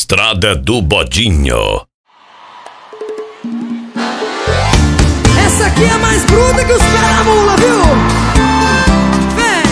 Estrada do Bodinho. Essa aqui é mais bruta que os pés da mula, viu? Vem!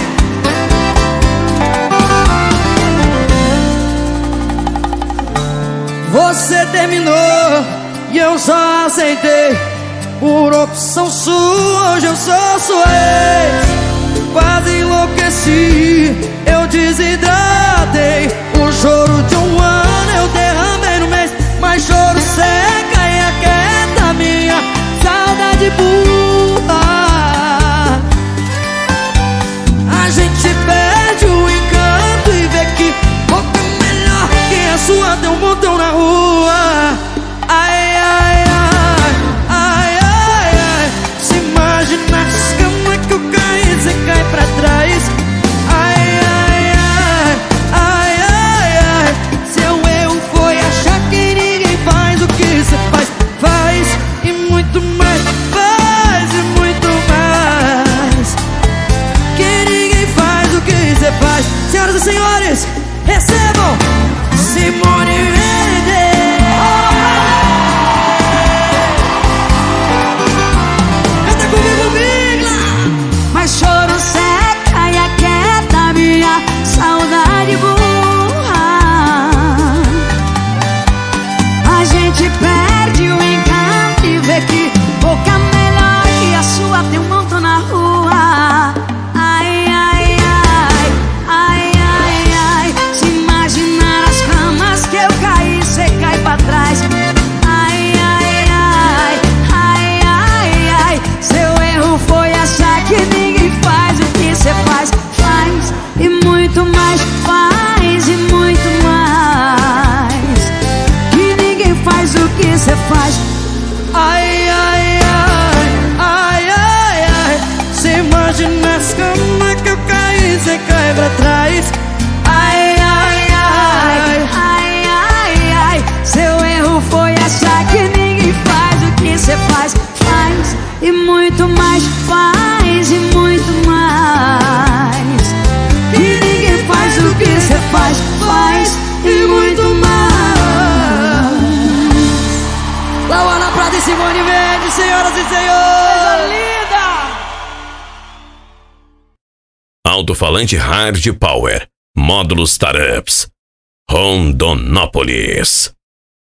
Você terminou e eu só aceitei. Por opção sua, hoje eu sou sua ex. Quase enlouqueci, eu desidratei. O choro de um ano eu derramei no mês. Mas choro seca e aquieta minha saudade burra. A gente perde o encanto e vê que boca melhor que a sua tem um montão na rua. Ai, ai, ai, ai, ai, ai. Se imagina as camas que eu caí, você cai pra trás. Ai, ai, ai, ai, ai, ai. Seu erro foi achar que ninguém faz o que você faz. Faz e muito mais, faz e muito mais. Que ninguém faz o que você faz. Senhoras e senhores, recebam Simone Mendes. Canta comigo, Migla. Mas choro seca e aquieta minha saudade burra. A gente perde o encanto e vê que boca melhor que a sua tem um montão na rua. Ai, ai, ai, ai, ai, ai. Se imaginar as camas que eu caí, cê cai pra trás. Ai, ai, ai, ai, ai, ai. Seu erro foi achar que ninguém faz o que cê faz. Faz e muito mais, faz e muito mais. Que ninguém faz o que cê faz. Ai, ai, ai, ai, ai, ai. Cê imagina as camas que eu caí, cê cai pra trás. Ai, ai, ai, Ai, ai, ai. Seu erro foi achar que ninguém faz o que cê faz. Faz e muito mais, faz e muito mais. Que ninguém faz o que cê faz. Faz e muito mais. Lauana Prata e Simone Mendes, senhoras e senhores. Linda! Alto-falante Hard Power. Módulos Startups. Rondonópolis.